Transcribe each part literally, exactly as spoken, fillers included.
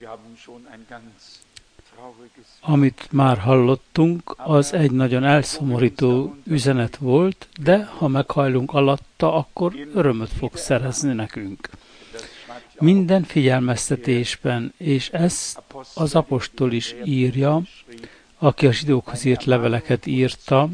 Amit már hallottunk, az egy nagyon elszomorító üzenet volt, de ha meghajlunk alatta, akkor örömöt fog szerezni nekünk. Minden figyelmeztetésben, és ezt az apostol is írja, aki a zsidókhoz írt leveleket írta,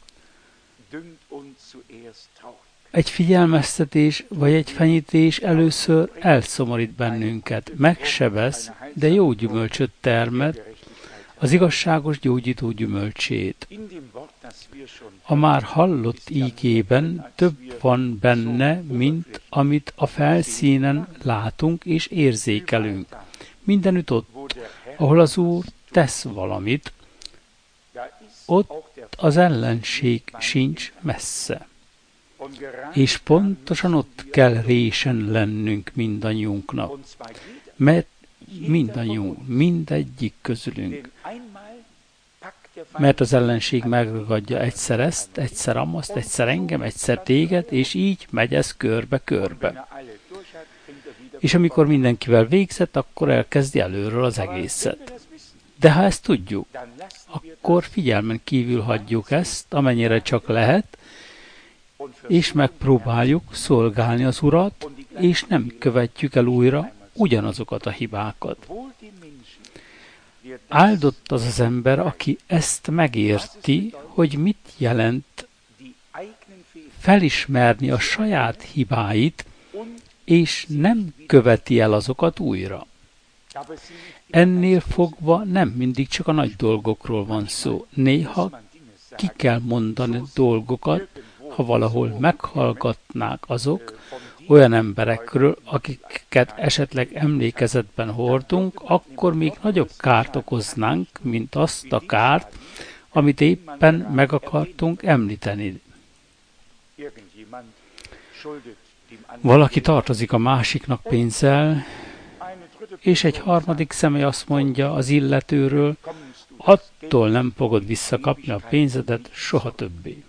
egy figyelmeztetés vagy egy fenyítés először elszomorít bennünket, megsebez, de jó gyümölcsöt termett, az igazságos gyógyító gyümölcsét. A már hallott ígében több van benne, mint amit a felszínen látunk és érzékelünk. Mindenütt ott, ahol az Úr tesz valamit, ott az ellenség sincs messze. És pontosan ott kell résen lennünk mindannyiunknak, mert mindannyiunk, mindegyik közülünk. Mert az ellenség megragadja egyszer ezt, egyszer amaszt, egyszer engem, egyszer téged, és így megy ez körbe-körbe. És amikor mindenkivel végzett, akkor elkezdi előről az egészet. De ha ezt tudjuk, akkor figyelmen kívül hagyjuk ezt, amennyire csak lehet, és megpróbáljuk szolgálni az Urat, és nem követjük el újra ugyanazokat a hibákat. Áldott az az ember, aki ezt megérti, hogy mit jelent felismerni a saját hibáit, és nem követi el azokat újra. Ennél fogva nem mindig csak a nagy dolgokról van szó. Néha ki kell mondani dolgokat, ha valahol meghallgatnák azok olyan emberekről, akiket esetleg emlékezetben hordunk, akkor még nagyobb kárt okoznánk, mint azt a kárt, amit éppen meg akartunk említeni. Valaki tartozik a másiknak pénzzel, és egy harmadik személy azt mondja az illetőről, attól nem fogod visszakapni a pénzedet soha többé.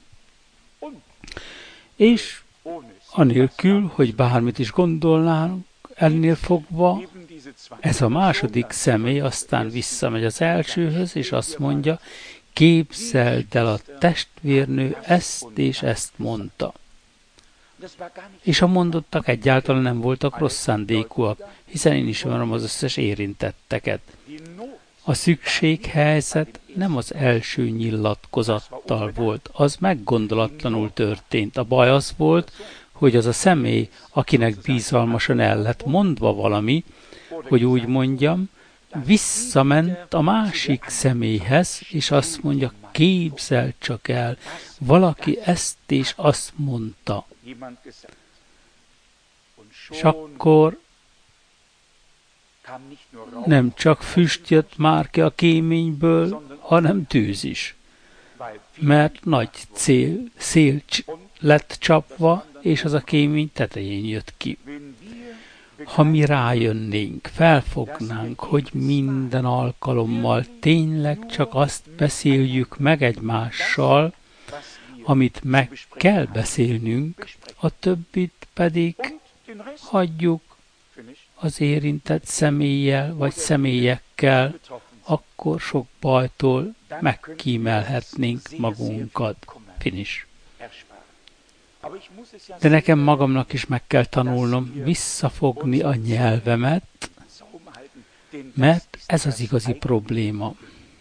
És anélkül, hogy bármit is gondolnánk, ennél fogva, ez a második személy aztán visszamegy az elsőhöz, és azt mondja, képzeld el, a testvérnő ezt és ezt mondta. És a mondottak egyáltalán nem voltak rossz szándékúak, hiszen én ismerem az összes érintetteket. A szükséghelyzet nem az első nyilatkozattal volt, az meggondolatlanul történt. A baj az volt, hogy az a személy, akinek bizalmasan el lett mondva valami, hogy úgy mondjam, visszament a másik személyhez, és azt mondja, képzel csak el, valaki ezt és azt mondta. És akkor nem csak füst jött már ki a kéményből, hanem tűz is. Mert nagy cél, szél lett csapva, és az a kémény tetején jött ki. Ha mi rájönnénk, felfognánk, hogy minden alkalommal tényleg csak azt beszéljük meg egymással, amit meg kell beszélnünk, a többit pedig hagyjuk az érintett személlyel vagy személyekkel, akkor sok bajtól megkímelhetnénk magunkat. Finish. De nekem magamnak is meg kell tanulnom visszafogni a nyelvemet, mert ez az igazi probléma.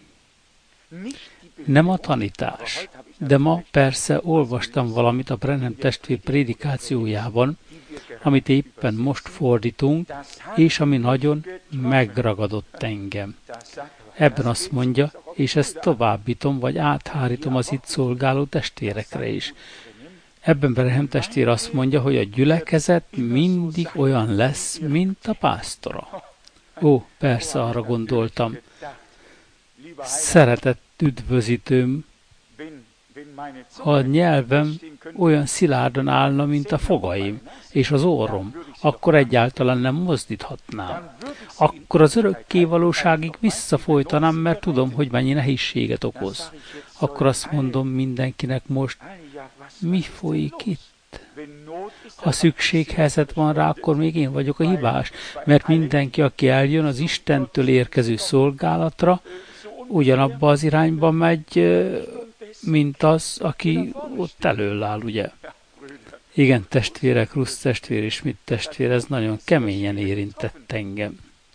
Nem a tanítás, de ma persze olvastam valamit a Branham testvér prédikációjában, amit éppen most fordítunk, és ami nagyon megragadott engem. Ebben azt mondja, és ezt továbbítom, vagy áthárítom az itt szolgáló testvérekre is. Ebben Branham testvér azt mondja, hogy a gyülekezet mindig olyan lesz, mint a pásztora. Ó, persze, arra gondoltam. Szeretett üdvözítőm, ha a nyelvem olyan szilárdan állna, mint a fogaim, és az orrom, akkor egyáltalán nem mozdíthatnám. Akkor az örökké valóságig visszafolytanám, mert tudom, hogy mennyi nehézséget okoz. Akkor azt mondom mindenkinek most, mi folyik itt? Ha szükséghelyzet van rá, akkor még én vagyok a hibás, mert mindenki, aki eljön az Istentől érkező szolgálatra, ugyanabba az irányba megy, mint az, aki ott elől áll, ugye? Igen, testvérek, Rusz testvér és mit testvér, ez nagyon keményen érintett engem.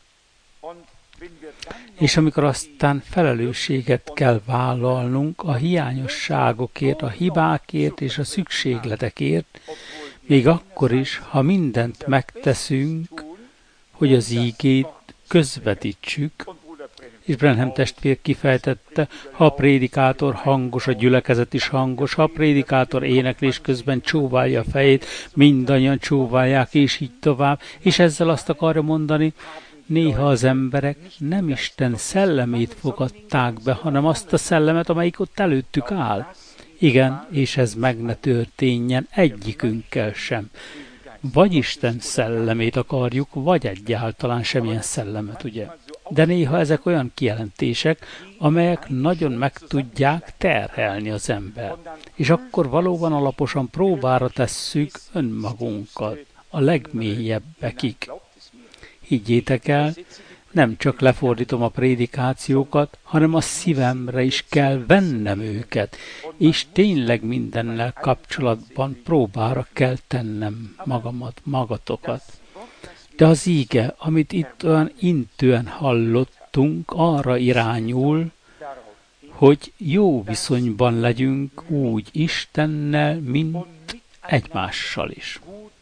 És amikor aztán felelősséget kell vállalnunk a hiányosságokért, a hibákért és a szükségletekért, még akkor is, ha mindent megteszünk, hogy az ígét közvetítsük, és Branham testvér kifejtette, ha a prédikátor hangos, a gyülekezet is hangos, ha a prédikátor éneklés közben csóválja a fejét, mindannyian csóválják, és így tovább, és ezzel azt akarja mondani, néha az emberek nem Isten szellemét fogadták be, hanem azt a szellemet, amelyik ott előttük áll. Igen, és ez meg ne történjen egyikünkkel sem. Vagy Isten szellemét akarjuk, vagy egyáltalán semmilyen szellemet, ugye? De néha ezek olyan kijelentések, amelyek nagyon meg tudják terhelni az ember. És akkor valóban alaposan próbára tesszük önmagunkat, a legmélyebbekig. Higgyétek el, nem csak lefordítom a prédikációkat, hanem a szívemre is kell vennem őket, és tényleg mindennel kapcsolatban próbára kell tennem magamat, magatokat. De az íge, amit itt olyan intően hallottunk, arra irányul, hogy jó viszonyban legyünk úgy Istennel, mint egymással is.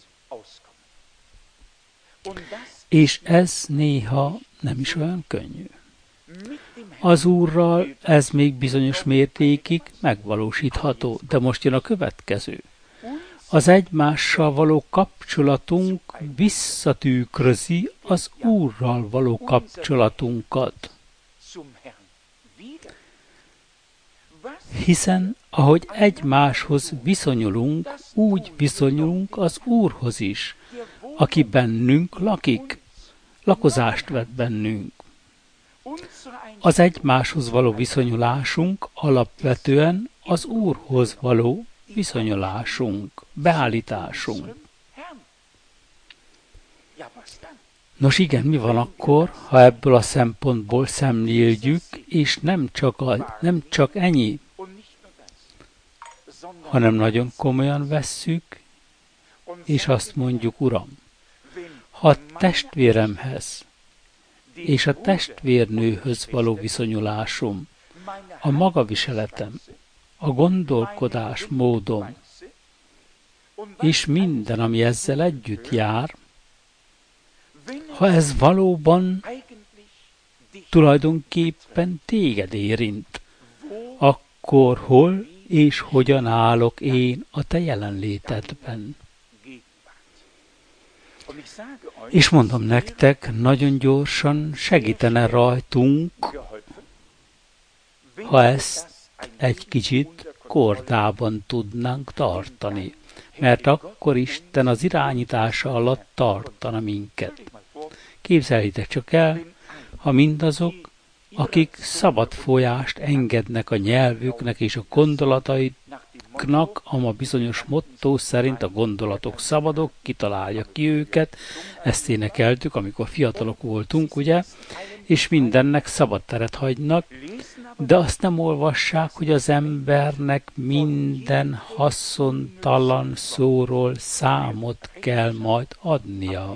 És ez néha nem is olyan könnyű. Az Úrral ez még bizonyos mértékig megvalósítható, de most jön a következő. Az egymással való kapcsolatunk visszatükrözi az Úrral való kapcsolatunkat. Hiszen, ahogy egymáshoz viszonyulunk, úgy viszonyulunk az Úrhoz is, aki bennünk lakik, lakozást vett bennünk. Az egymáshoz való viszonyulásunk alapvetően az Úrhoz való viszonyulásunk, beállításunk. Nos igen, mi van akkor, ha ebből a szempontból szemléljük, és nem csak, a, nem csak ennyi, hanem nagyon komolyan vesszük, és azt mondjuk, Uram, ha a testvéremhez és a testvérnőhöz való viszonyulásom, a magaviseletem, a gondolkodás módom, és minden, ami ezzel együtt jár, ha ez valóban tulajdonképpen téged érint, akkor hol és hogyan állok én a te jelenlétedben? És mondom nektek, nagyon gyorsan segítene rajtunk, ha ezt egy kicsit kordában tudnánk tartani, mert akkor Isten az irányítása alatt tartana minket. Képzeljétek csak el, ha mindazok, akik szabad folyást engednek a nyelvüknek és a gondolataiknak, ama bizonyos motto szerint a gondolatok szabadok, kitalálja ki őket, ezt énekeltük, amikor fiatalok voltunk, ugye, és mindennek szabad teret hagynak, de azt nem olvassák, hogy az embernek minden haszontalan szóról számot kell majd adnia.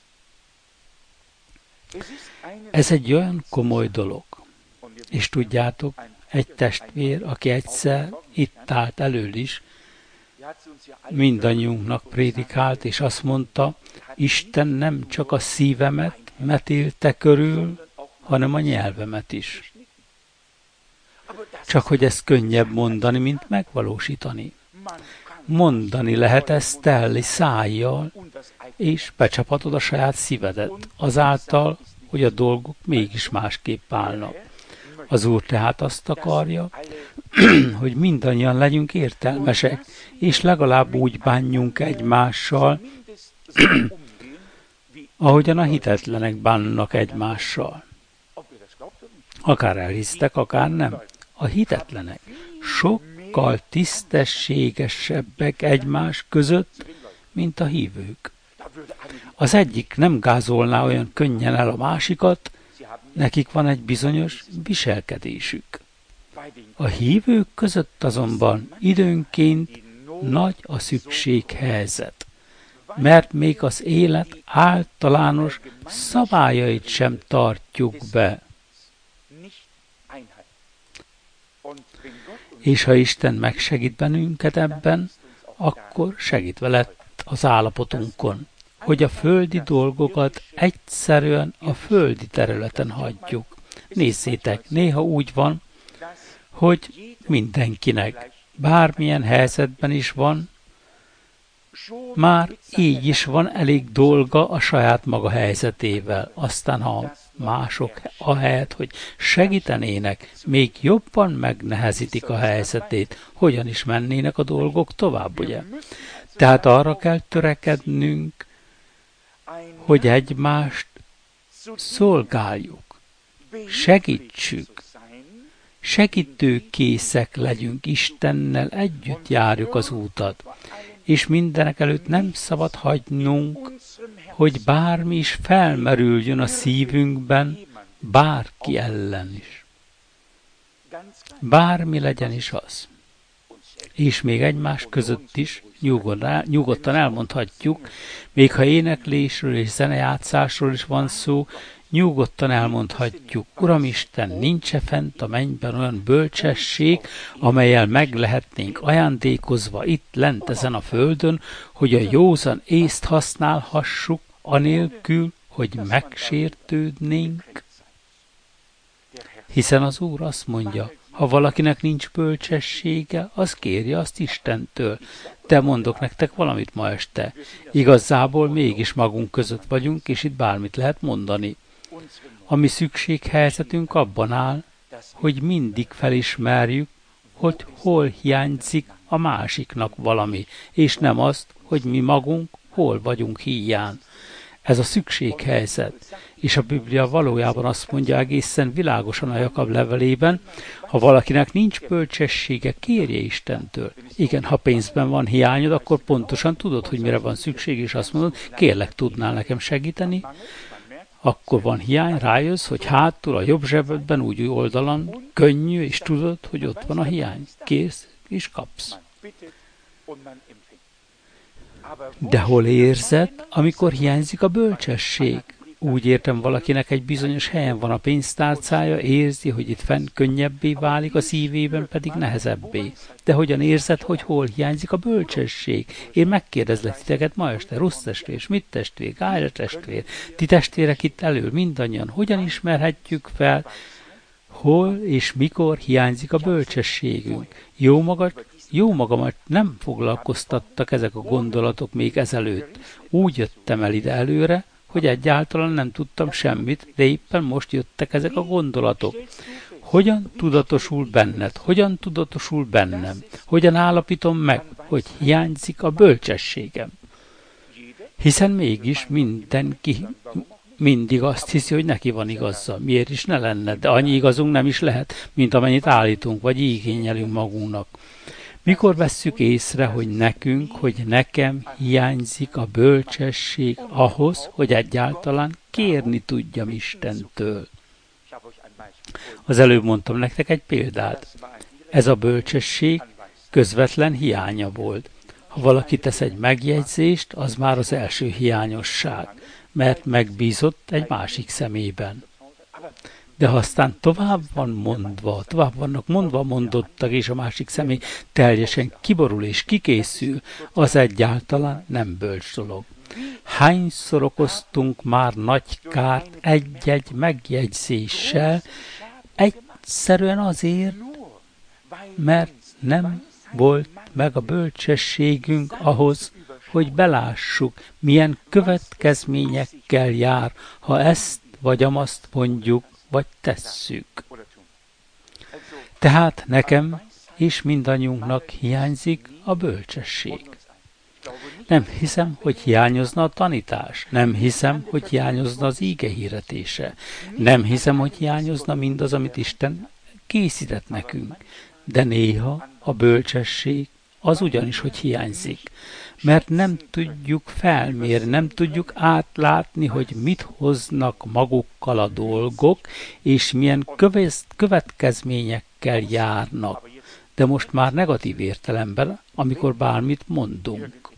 Ez egy olyan komoly dolog. És tudjátok, egy testvér, aki egyszer itt állt elől is, mindannyiunknak prédikált, és azt mondta, Isten nem csak a szívemet metélte körül, hanem a nyelvemet is. Csak hogy ez könnyebb mondani, mint megvalósítani. Mondani lehet ezt telli szájjal, és becsapatod a saját szívedet, azáltal, hogy a dolgok mégis másképp állnak. Az Úr tehát azt akarja, hogy mindannyian legyünk értelmesek, és legalább úgy bánjunk egymással, ahogyan a hitetlenek bánnak egymással. Akár elhisztek, akár nem. A hitetlenek sokkal tisztességesebbek egymás között, mint a hívők. Az egyik nem gázolná olyan könnyen el a másikat, nekik van egy bizonyos viselkedésük. A hívők között azonban időnként nagy a szükséghelyzet, mert még az élet általános szabályait sem tartjuk be. És ha Isten megsegít bennünket ebben, akkor segít veled az állapotunkon, hogy a földi dolgokat egyszerűen a földi területen hagyjuk. Nézzétek, néha úgy van, hogy mindenkinek, bármilyen helyzetben is van, már így is van elég dolga a saját maga helyzetével. Aztán ha mások ahelyett, hogy segítenének, még jobban megnehezítik a helyzetét, hogyan is mennének a dolgok tovább, ugye? Tehát arra kell törekednünk, hogy egymást szolgáljuk, segítsük, segítőkészek legyünk, Istennel együtt járjuk az útat, és mindenek előtt nem szabad hagynunk, hogy bármi is felmerüljön a szívünkben, bárki ellen is. Bármi legyen is az. És még egymás között is nyugodtan elmondhatjuk, még ha éneklésről és zenejátszásról is van szó, nyugodtan elmondhatjuk, Uramisten, nincs-e fent a mennyben olyan bölcsesség, amellyel meg lehetnénk ajándékozva itt lent ezen a földön, hogy a józan észt használhassuk, anélkül, hogy megsértődnénk? Hiszen az Úr azt mondja, ha valakinek nincs bölcsessége, az kérje azt Istentől. De mondok nektek valamit ma este. Igazából mégis magunk között vagyunk, és itt bármit lehet mondani. A mi szükséghelyzetünk abban áll, hogy mindig felismerjük, hogy hol hiányzik a másiknak valami, és nem azt, hogy mi magunk hol vagyunk híján. Ez a szükséghelyzet. És a Biblia valójában azt mondja egészen világosan a Jakab levelében, ha valakinek nincs bölcsessége, kérje Istentől. Igen, ha pénzben van hiányod, akkor pontosan tudod, hogy mire van szükség, és azt mondod, kérlek, tudnál nekem segíteni? Akkor van hiány, rájössz, hogy hátul a jobb zsebedben, úgy oldalon, könnyű, és tudod, hogy ott van a hiány. Kész, és kapsz. De hol érzed, amikor hiányzik a bölcsesség? Úgy értem, valakinek egy bizonyos helyen van a pénztárcája, érzi, hogy itt fenn könnyebbé válik, a szívében pedig nehezebbé. De hogyan érzed, hogy hol hiányzik a bölcsesség? Én megkérdezlek titeket ma este, rossz testvér, mit testvér, Gájra testvér, ti testvérek itt elől, mindannyian, hogyan ismerhetjük fel, hol és mikor hiányzik a bölcsességünk? Jó magad, Jó magamat nem foglalkoztattak ezek a gondolatok még ezelőtt. Úgy jöttem el ide előre, hogy egyáltalán nem tudtam semmit, de éppen most jöttek ezek a gondolatok. Hogyan tudatosul benned? Hogyan tudatosul bennem? Hogyan állapítom meg, hogy hiányzik a bölcsességem? Hiszen mégis mindenki mindig azt hiszi, hogy neki van igaza. Miért is ne lenne? De annyi igazunk nem is lehet, mint amennyit állítunk, vagy igényelünk magunknak. Mikor vesszük észre, hogy nekünk, hogy nekem hiányzik a bölcsesség ahhoz, hogy egyáltalán kérni tudjam Istentől? Az előbb mondtam nektek egy példát. Ez a bölcsesség közvetlen hiánya volt. Ha valaki tesz egy megjegyzést, az már az első hiányosság, mert megbízott egy másik szemében. De ha aztán tovább van mondva, tovább vannak mondva mondottak, és a másik személy teljesen kiborul és kikészül, az egyáltalán nem bölcs dolog. Hányszor okoztunk már nagy kárt egy-egy megjegyzéssel, egyszerűen azért, mert nem volt meg a bölcsességünk ahhoz, hogy belássuk, milyen következményekkel jár, ha ezt vagy amazt mondjuk, vagy tesszük. Tehát nekem és mindannyiunknak hiányzik a bölcsesség. Nem hiszem, hogy hiányozna a tanítás. Nem hiszem, hogy hiányozna az íge hirdetése. Nem hiszem, hogy hiányozna mindaz, amit Isten készített nekünk. de néha a bölcsesség az ugyanis, hogy hiányzik, mert nem tudjuk felmérni, nem tudjuk átlátni, hogy mit hoznak magukkal a dolgok, és milyen következményekkel járnak. De most már negatív értelemben, amikor bármit mondunk.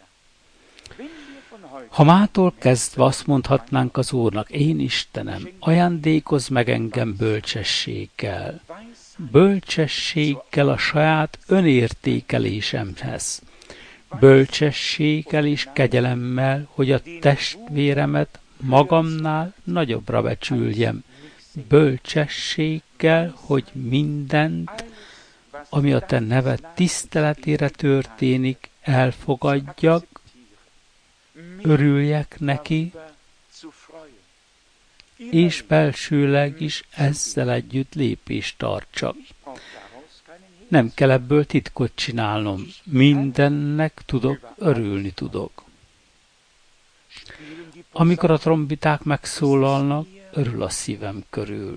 Ha mától kezdve azt mondhatnánk az Úrnak, én Istenem, ajándékozz meg engem bölcsességgel, bölcsességgel a saját önértékelésemhez, bölcsességgel és kegyelemmel, hogy a testvéremet magamnál nagyobbra becsüljem, bölcsességgel, hogy mindent, ami a te neved tiszteletére történik, elfogadjak, örüljek neki, és belsőleg is ezzel együtt lépést tartsak. Nem kell ebből titkot csinálnom, mindennek tudok, örülni tudok. Amikor a trombiták megszólalnak, örül a szívem körül.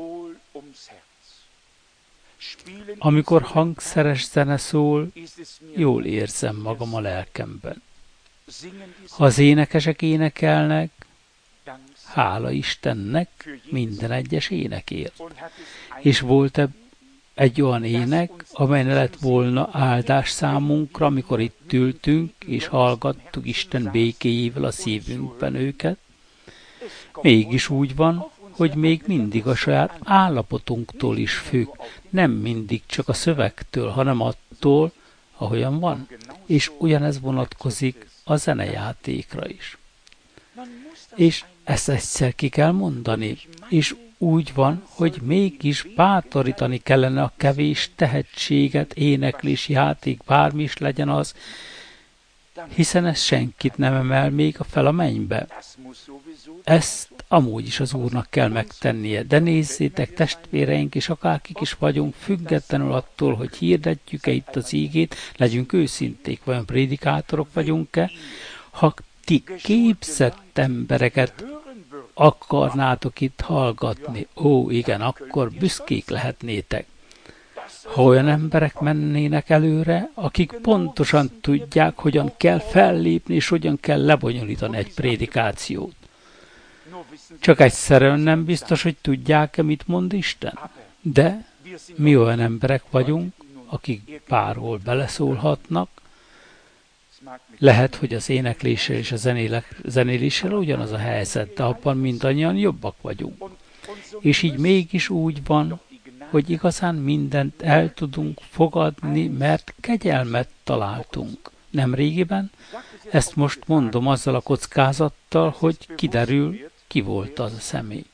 Amikor hangszeres zene szól, jól érzem magam a lelkemben. Ha az énekesek énekelnek, hála Istennek minden egyes énekért. És volt ebb egy olyan ének, amely ne lett volna áldás számunkra, amikor itt ültünk, és hallgattuk Isten békéjével a szívünkben őket. Mégis úgy van, hogy még mindig a saját állapotunktól is függ, nem mindig csak a szövegtől, hanem attól, ahogyan van. És ugyanez vonatkozik a zenejátékra is. És ezt egyszer ki kell mondani, és úgy van, hogy mégis bátorítani kellene a kevés tehetséget, éneklés, játék, bármi is legyen az, hiszen ez senkit nem emel még a fel a mennybe. Ezt amúgy is az Úrnak kell megtennie, de nézzétek, testvéreink, és akárkik is vagyunk, függetlenül attól, hogy hirdetjük-e itt az ígét, legyünk őszinték, vajon prédikátorok vagyunk-e, ha ti képzett embereket akarnátok itt hallgatni, ó, igen, akkor büszkék lehetnétek. Ha olyan emberek mennének előre, akik pontosan tudják, hogyan kell fellépni, és hogyan kell lebonyolítani egy prédikációt. Csak egyszerűen nem biztos, hogy tudják-e, mit mond Isten. De mi olyan emberek vagyunk, akik bárhol beleszólhatnak. Lehet, hogy az énekléssel és a zenéléssel ugyanaz a helyzet, de abban mindannyian jobbak vagyunk. És így mégis úgy van, hogy igazán mindent el tudunk fogadni, mert kegyelmet találtunk. Nem régiben? Ezt most mondom azzal a kockázattal, hogy kiderül, ki volt az a személy.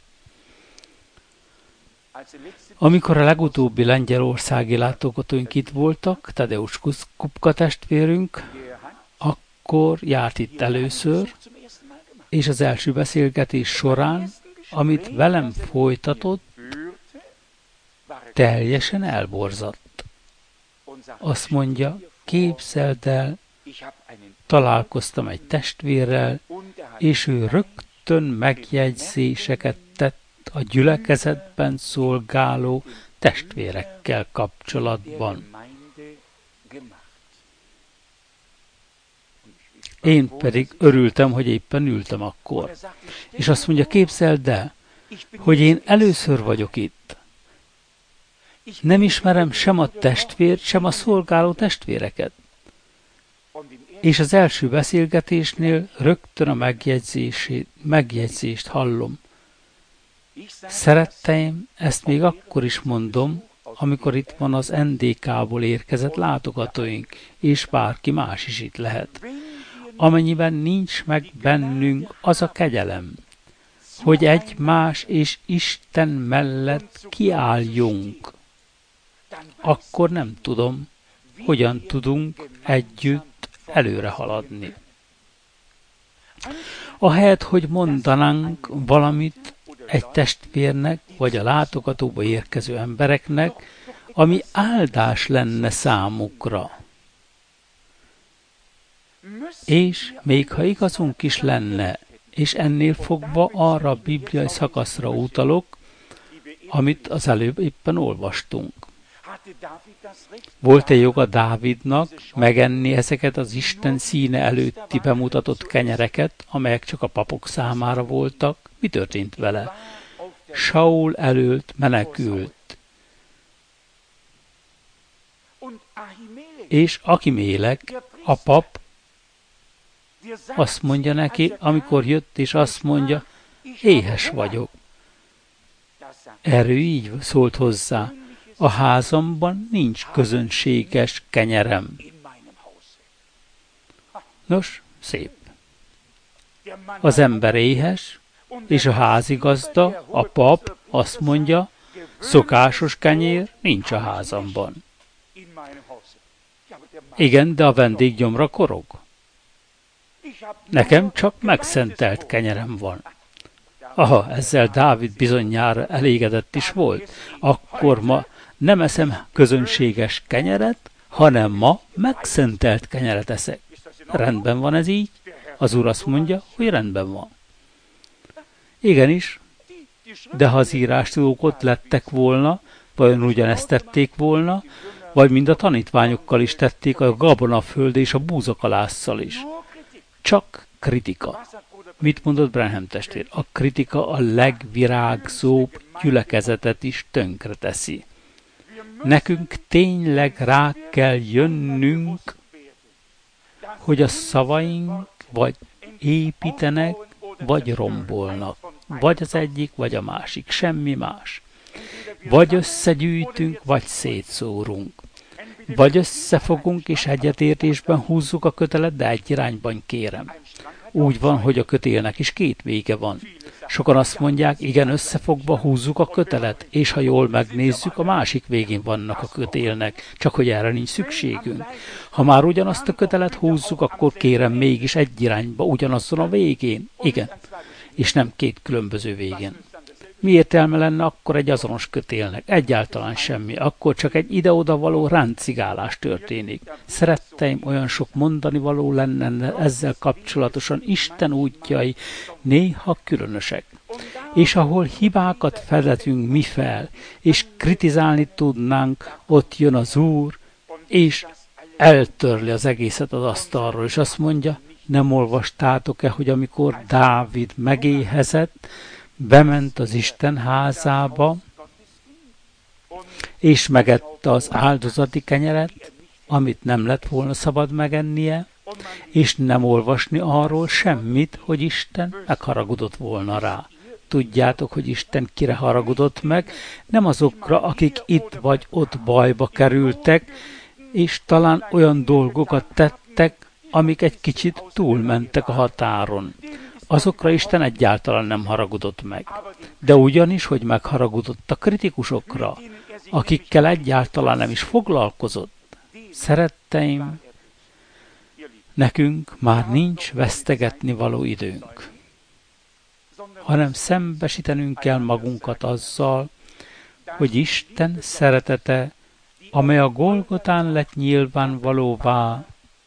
Amikor a legutóbbi lengyelországi látogatóink itt voltak, Tadeusz Kupka testvérünk, akkor járt itt először, és az első beszélgetés során, amit velem folytatott, teljesen elborzadt. Azt mondja, képzeld el, találkoztam egy testvérrel, és ő rögtön megjegyzéseket tett a gyülekezetben szolgáló testvérekkel kapcsolatban. Én pedig örültem, hogy éppen ültem akkor. És azt mondja, képzeld el, hogy én először vagyok itt. Nem ismerem sem a testvért, sem a szolgáló testvéreket. És az első beszélgetésnél rögtön a megjegyzést hallom. Szeretteim, ezt még akkor is mondom, amikor itt van az en dé ká-ból érkezett látogatóink, és bárki más is itt lehet. Amennyiben nincs meg bennünk az a kegyelem, hogy egymás és Isten mellett kiálljunk, akkor nem tudom, hogyan tudunk együtt előre haladni. Ahelyett, hogy mondanánk valamit egy testvérnek, vagy a látogatóba érkező embereknek, ami áldás lenne számukra. És még ha igazunk is lenne, és ennél fogva arra a bibliai szakaszra utalok, amit az előbb éppen olvastunk. Volt-e joga Dávidnak megenni ezeket az Isten színe előtti bemutatott kenyereket, amelyek csak a papok számára voltak? Mi történt vele? Saul előtt menekült. És Ahimélek, a pap, azt mondja neki, amikor jött, és azt mondja, éhes vagyok. Erről így szólt hozzá, a házamban nincs közönséges kenyerem. Nos, szép. Az ember éhes, és a házigazda, a pap azt mondja, szokásos kenyér nincs a házamban. Igen, de a vendég gyomra korog. Nekem csak megszentelt kenyerem van. Aha, ezzel Dávid bizonyára elégedett is volt. Akkor ma nem eszem közönséges kenyeret, hanem ma megszentelt kenyeret eszek. Rendben van ez így? Az Úr azt mondja, hogy rendben van. Igenis, de ha az írástudók ott lettek volna, vajon ugyanezt tették volna, vagy mind a tanítványokkal is tették a gabonaföld és a búzakalásszal is. Csak kritika. Mit mondott Branham testvér? A kritika a legvirágzóbb gyülekezetet is tönkre teszi. Nekünk tényleg rá kell jönnünk, hogy a szavaink vagy építenek, vagy rombolnak. Vagy az egyik, vagy a másik. Semmi más. Vagy összegyűjtünk, vagy szétszórunk. Vagy összefogunk, és egyetértésben húzzuk a kötelet, de egy irányban kérem. Úgy van, hogy a kötélnek is két vége van. Sokan azt mondják, igen, összefogva húzzuk a kötelet, és ha jól megnézzük, a másik végén vannak a kötélnek, csak hogy erre nincs szükségünk. Ha már ugyanazt a kötelet húzzuk, akkor kérem mégis egy irányba, ugyanazon a végén. Igen, és nem két különböző végén. Mi értelme lenne akkor egy azonos kötélnek? Egyáltalán semmi. Akkor csak egy ide-oda való ráncigálás történik. Szeretteim, olyan sok mondani való lenne ezzel kapcsolatosan, Isten útjai néha különösek. És ahol hibákat fedetünk mi fel, és kritizálni tudnánk, ott jön az Úr, és eltörli az egészet az asztalról, és azt mondja, nem olvastátok-e, hogy amikor Dávid megéhezett, bement az Isten házába, és megette az áldozati kenyeret, amit nem lett volna szabad megennie, és nem olvasni arról semmit, hogy Isten megharagudott volna rá. Tudjátok, hogy Isten kire haragudott meg, nem azokra, akik itt vagy ott bajba kerültek, és talán olyan dolgokat tettek, amik egy kicsit túlmentek a határon. Azokra Isten egyáltalán nem haragudott meg. De ugyanis, hogy megharagudott a kritikusokra, akikkel egyáltalán nem is foglalkozott. Szeretteim, nekünk már nincs vesztegetni való időnk, hanem szembesítenünk kell magunkat azzal, hogy Isten szeretete, amely a Golgotán lett nyilvánvalóvá,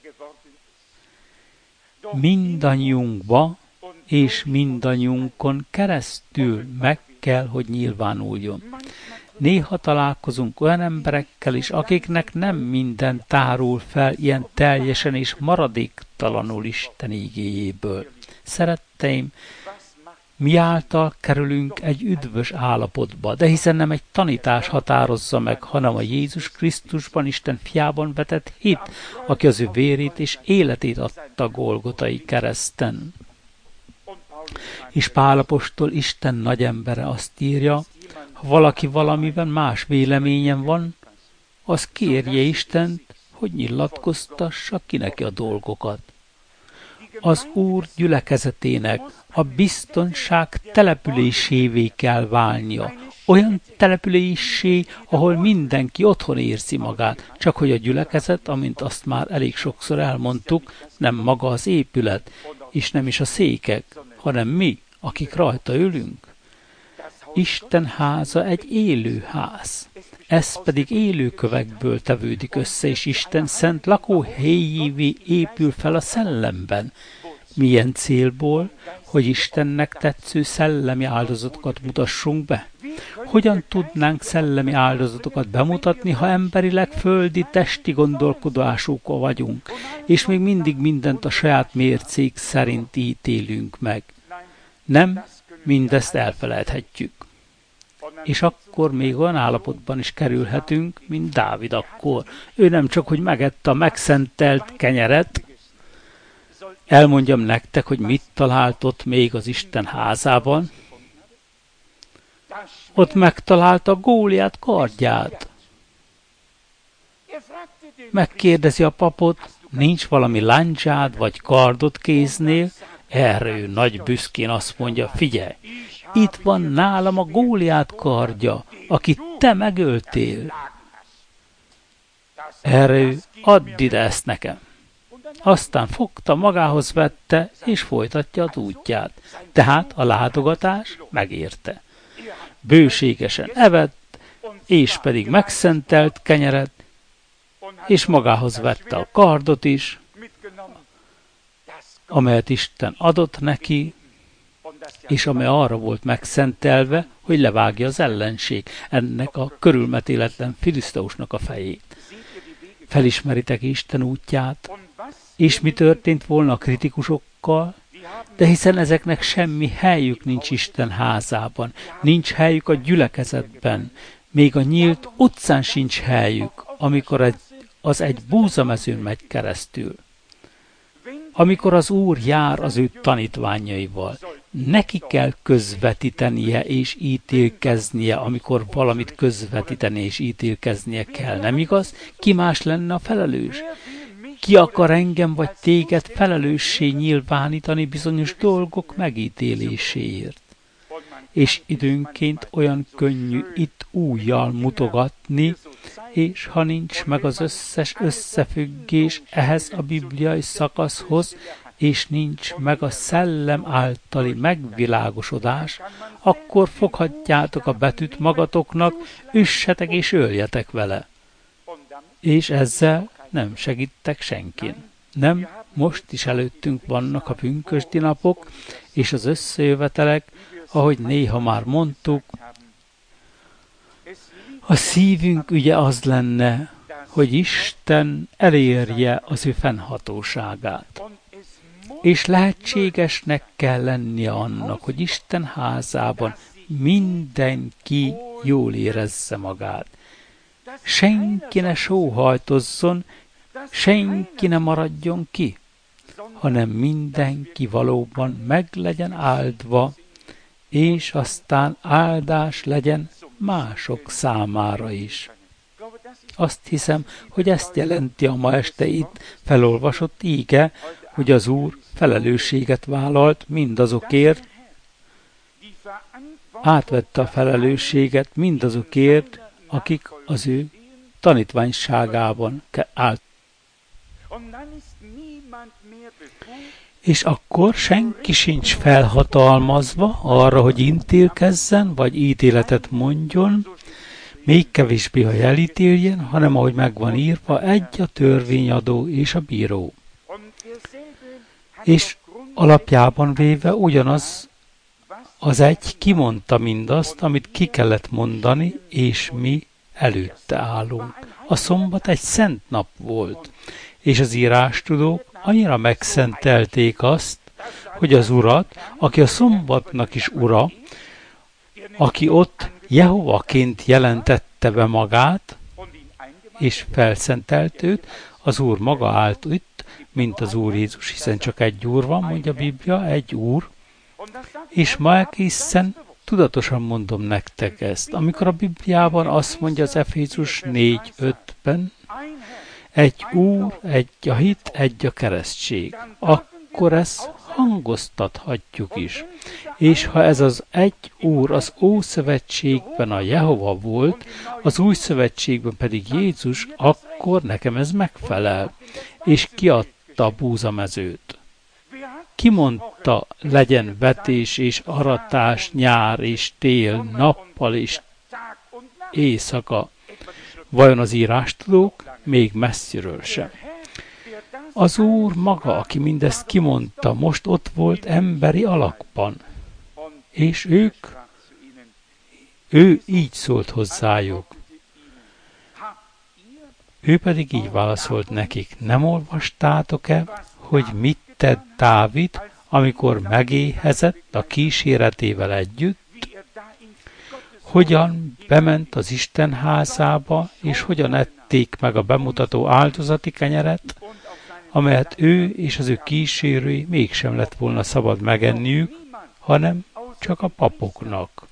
mindannyiunkba és mindannyiunkon keresztül meg kell, hogy nyilvánuljon. Néha találkozunk olyan emberekkel is, akiknek nem minden tárul fel ilyen teljesen és maradéktalanul Isten igéjéből. Szeretteim, mi által kerülünk egy üdvös állapotba, de hiszen nem egy tanítás határozza meg, hanem a Jézus Krisztusban, Isten fiában vetett hit, aki az ő vérét és életét adta Golgotai kereszten. És Pál apostol, Isten nagyembere azt írja, ha valaki valamiben más véleményen van, az kérje Istent, hogy nyilatkoztassa ki neki a dolgokat. Az Úr gyülekezetének a biztonság településévé kell válnia. Olyan településé, ahol mindenki otthon érzi magát, csak hogy a gyülekezet, amint azt már elég sokszor elmondtuk, nem maga az épület, és nem is a székek, hanem mi, akik rajta ülünk. Isten háza egy élő ház, ez pedig élőkövekből tevődik össze, és Isten szent lakóhelyévé épül fel a szellemben. Milyen célból? Hogy Istennek tetsző szellemi áldozatokat mutassunk be? Hogyan tudnánk szellemi áldozatokat bemutatni, ha emberileg földi, testi gondolkodásúak vagyunk, és még mindig mindent a saját mércék szerint ítélünk meg? Nem, mindezt elfelejthetjük. És akkor még olyan állapotban is kerülhetünk, mint Dávid akkor. Ő nem csak, hogy megette a megszentelt kenyeret, elmondjam nektek, hogy mit talált ott még az Isten házában. Ott megtalálta Góliát kardját. Megkérdezi a papot, nincs valami láncsád vagy kardot kéznél? Erre ő nagy büszkén azt mondja, figyelj, itt van nálam a Góliát kardja, akit te megöltél. Erre ő, add ide ezt nekem. Aztán fogta, magához vette, és folytatja az útját. Tehát a látogatás megérte. Bőségesen evett, és pedig megszentelt kenyeret, és magához vette a kardot is, amelyet Isten adott neki, és amely arra volt megszentelve, hogy levágja az ellenség, ennek a körülmetéletlen filiszteusnak a fejét. Felismeritek Isten útját, és mi történt volna a kritikusokkal? De hiszen ezeknek semmi helyük nincs Isten házában, nincs helyük a gyülekezetben, még a nyílt utcán sincs helyük, amikor egy, az egy búzamezőn megy keresztül. Amikor az Úr jár az ő tanítványaival, neki kell közvetítenie és ítélkeznie, amikor valamit közvetíteni és ítélkeznie kell, nem igaz? Ki más lenne a felelős? Ki akar engem vagy téged felelőssé nyilvánítani bizonyos dolgok megítéléséért? És időnként olyan könnyű itt újjal mutogatni, és ha nincs meg az összes összefüggés ehhez a bibliai szakaszhoz, és nincs meg a szellem általi megvilágosodás, akkor foghatjátok a betűt magatoknak, üssetek és öljetek vele. És ezzel nem segítek senkin. Nem, most is előttünk vannak a pünkösdi napok, és az összejövetelek, ahogy néha már mondtuk, a szívünk ügye az lenne, hogy Isten elérje az ő fennhatóságát. És lehetségesnek kell lennie annak, hogy Isten házában mindenki jól érezze magát. Senki ne sóhajtozzon, senki ne maradjon ki, hanem mindenki valóban meg legyen áldva, és aztán áldás legyen mások számára is. Azt hiszem, hogy ezt jelenti a ma este itt felolvasott íge, hogy az Úr felelősséget vállalt mindazokért, átvette a felelősséget mindazokért, akik az ő tanítványságában állt. És akkor senki sincs felhatalmazva arra, hogy ítélkezzen, vagy ítéletet mondjon, még kevésbé, ha elítéljen, hanem ahogy megvan írva, egy a törvényadó és a bíró. És alapjában véve ugyanaz az egy kimondta mindazt, amit ki kellett mondani, és mi előtte állunk. A szombat egy szent nap volt, és az írástudók annyira megszentelték azt, hogy az Urat, aki a szombatnak is ura, aki ott Jehovaként jelentette be magát, és felszentelt őt, az Úr maga állt itt, mint az Úr Jézus, hiszen csak egy Úr van, mondja a Biblia, egy Úr, és ma egészen tudatosan mondom nektek ezt. Amikor a Bibliában azt mondja az Efézus négy ötben, egy Úr, egy a hit, egy a keresztség, akkor ezt hangoztathatjuk is. És ha ez az egy Úr az Ószövetségben a Jehova volt, az Új Szövetségben pedig Jézus, akkor nekem ez megfelel. És kiadta a búzamezőt. Ki mondta, legyen vetés és aratás, nyár és tél, nappal és éjszaka? Vajon az írástudók? Még messziről sem. Az Úr maga, aki mindezt kimondta, most ott volt emberi alakban, és ők, ő így szólt hozzájuk. Ő pedig így válaszolt nekik, nem olvastátok-e, hogy mit tett Dávid, amikor megéhezett a kíséretével együtt, hogyan bement az Isten házába, és hogyan ették meg a bemutató áldozati kenyeret, amelyet ő és az ő kísérői mégsem lett volna szabad megenniük, hanem csak a papoknak.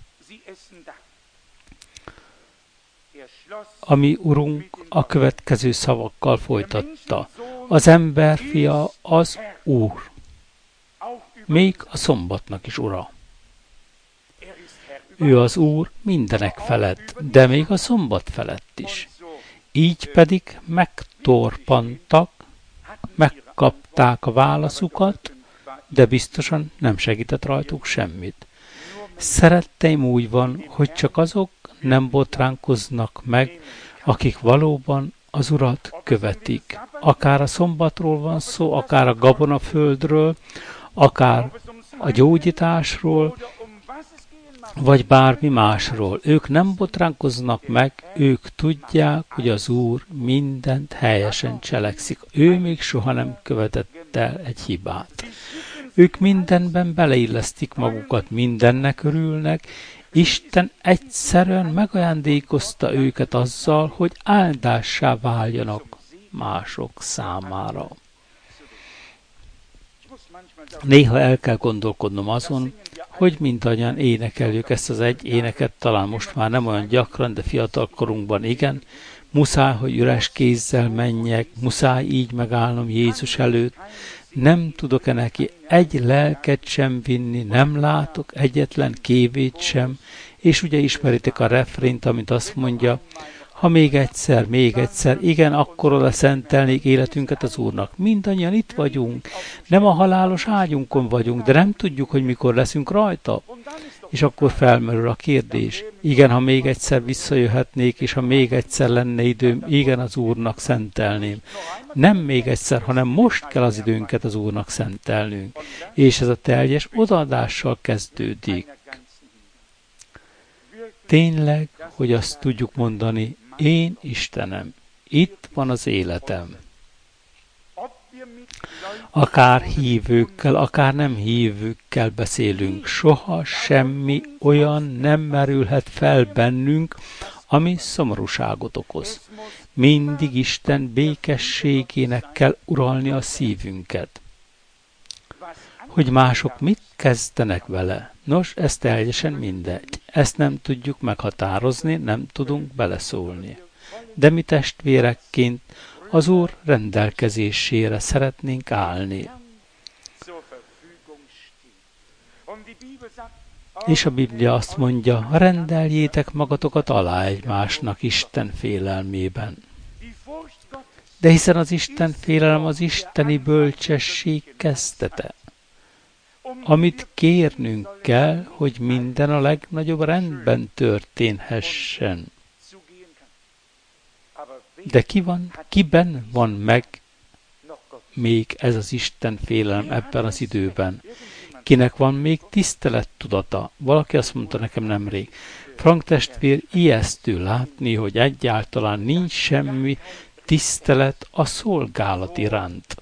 Ami Urunk a következő szavakkal folytatta. Az emberfia az Úr, még a szombatnak is ura. Ő az Úr mindenek felett, de még a szombat felett is. Így pedig megtorpantak, megkapták a válaszukat, de biztosan nem segített rajtuk semmit. Szeretteim, úgy van, hogy csak azok nem botránkoznak meg, akik valóban az Urat követik. Akár a szombatról van szó, akár a gabonaföldről, akár a gyógyításról, vagy bármi másról. Ők nem botránkoznak meg, ők tudják, hogy az Úr mindent helyesen cselekszik. Ő még soha nem követett el egy hibát. Ők mindenben beleillesztik magukat, mindennek örülnek. Isten egyszerűen megajándékozta őket azzal, hogy áldássá váljanak mások számára. Néha el kell gondolkodnom azon, hogy mindannyian énekeljük ezt az egy éneket, talán most már nem olyan gyakran, de fiatal korunkban igen. Muszáj, hogy üres kézzel menjek, muszáj így megállnom Jézus előtt. Nem tudok-e neki egy lelket sem vinni, nem látok egyetlen kévét sem, és ugye ismeritek a refrént, amit azt mondja, ha még egyszer, még egyszer, igen, akkor oda szentelnék életünket az Úrnak. Mindannyian itt vagyunk, nem a halálos ágyunkon vagyunk, de nem tudjuk, hogy mikor leszünk rajta. És akkor felmerül a kérdés, igen, ha még egyszer visszajöhetnék, és ha még egyszer lenne időm, igen, az Úrnak szentelném. Nem még egyszer, hanem most kell az időnket az Úrnak szentelnünk. És ez a teljes odaadással kezdődik. Tényleg, hogy azt tudjuk mondani, én Istenem, itt van az életem. Akár hívőkkel, akár nem hívőkkel beszélünk, soha semmi olyan nem merülhet fel bennünk, ami szomorúságot okoz. Mindig Isten békességének kell uralni a szívünket. Hogy mások mit kezdenek vele? Nos, ez teljesen mindegy. Ezt nem tudjuk meghatározni, nem tudunk beleszólni. De mi testvérekként az Úr rendelkezésére szeretnénk állni. És a Biblia azt mondja, rendeljétek magatokat alá egymásnak Isten félelmében. De hiszen az Isten félelem az isteni bölcsesség kezdete. Amit kérnünk kell, hogy minden a legnagyobb rendben történhessen. De ki van, kiben van meg még ez az Isten félelem ebben az időben? Kinek van még tisztelettudata? Valaki azt mondta nekem nemrég. Frank testvér, ijesztő látni, hogy egyáltalán nincs semmi tisztelet a szolgálat iránt.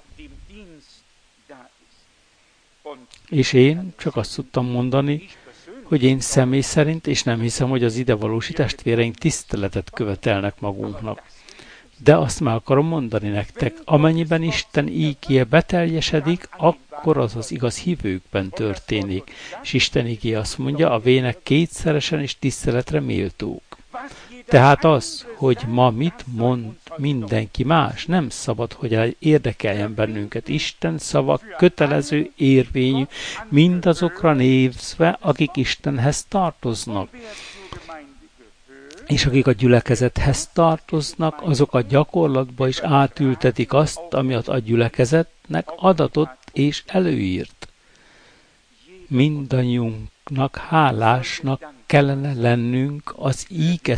És én csak azt tudtam mondani, hogy én személy szerint, és nem hiszem, hogy az idevalósi testvéreink tiszteletet követelnek magunknak. De azt már akarom mondani nektek, amennyiben Isten ígéje beteljesedik, akkor az az igaz hívőkben történik. És Isten ígéje azt mondja, a vének kétszeresen és tiszteletre méltók. Tehát az, hogy ma mit mond mindenki más, nem szabad, hogy érdekeljen bennünket. Isten szava kötelező érvényű mindazokra nézve, akik Istenhez tartoznak. És akik a gyülekezethez tartoznak, azok a gyakorlatba is átültetik azt, amit a gyülekezetnek adatott és előírt. Mindannyiunknak hálásnak kellene lennünk az íge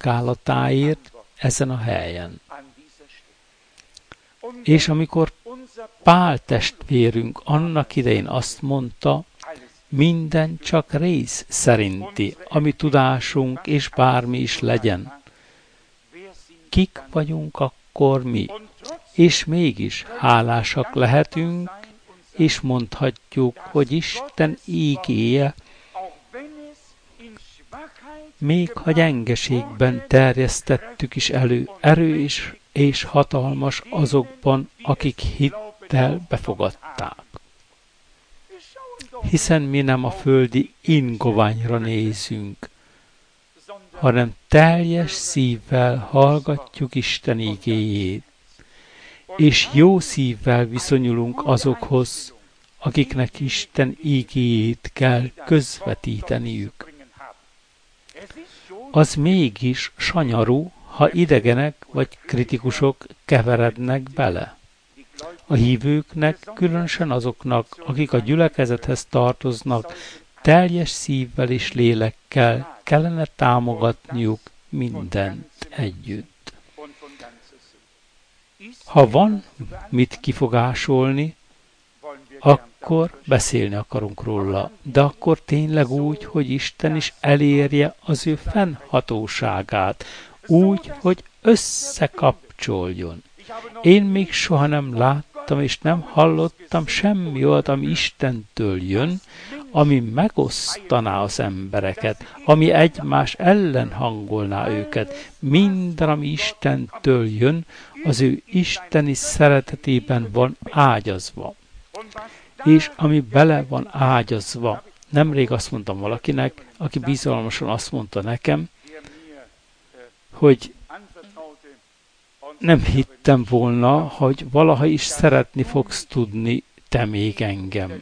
szolgálatáért ezen a helyen. És amikor Pál testvérünk annak idején azt mondta, minden csak rész szerinti, ami tudásunk és bármi is legyen. Kik vagyunk akkor mi? És mégis hálásak lehetünk, és mondhatjuk, hogy Isten ígéje, még ha gyengeségben terjesztettük is elő, erős és hatalmas azokban, akik hittel befogadták. Hiszen mi nem a földi ingoványra nézünk, hanem teljes szívvel hallgatjuk Isten igéjét, és jó szívvel viszonyulunk azokhoz, akiknek Isten igéjét kell közvetíteniük. Az mégis sanyarú, ha idegenek vagy kritikusok keverednek bele. A hívőknek, különösen azoknak, akik a gyülekezethez tartoznak, teljes szívvel és lélekkel kellene támogatniuk mindent együtt. Ha van mit kifogásolni, akkor beszélni akarunk róla, de akkor tényleg úgy, hogy Isten is elérje az ő fennhatóságát, úgy, hogy összekapcsoljon. Én még soha nem láttam és nem hallottam semmi olyat, ami Istentől jön, ami megosztaná az embereket, ami egymás ellen hangolná őket. Minden, ami Istentől jön, az ő isteni szeretetében van ágyazva. És ami bele van ágyazva, nemrég azt mondtam valakinek, aki bizalmasan azt mondta nekem, hogy nem hittem volna, hogy valaha is szeretni fogsz tudni te még engem.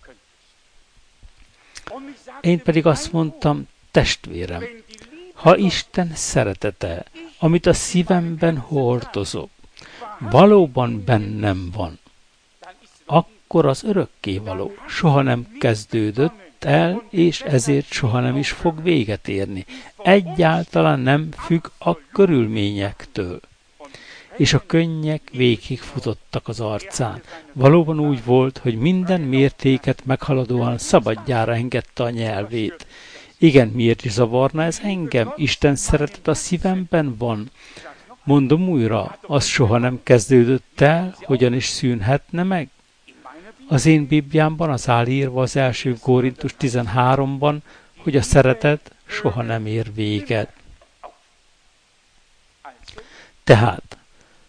Én pedig azt mondtam, testvérem, ha Isten szeretete, amit a szívemben hordozok, valóban bennem van, akkor az örökkévaló soha nem kezdődött el, és ezért soha nem is fog véget érni. Egyáltalán nem függ a körülményektől. És a könnyek végig futottak az arcán. Valóban úgy volt, hogy minden mértéket meghaladóan szabadjára engedte a nyelvét. Igen, miért is zavarna ez engem? Isten szeretet a szívemben van. Mondom újra, az soha nem kezdődött el, hogyan is szűnhetne meg? Az én Bibliámban az áll írva az első Korintus tizenháromban, hogy a szeretet soha nem ér véget. Tehát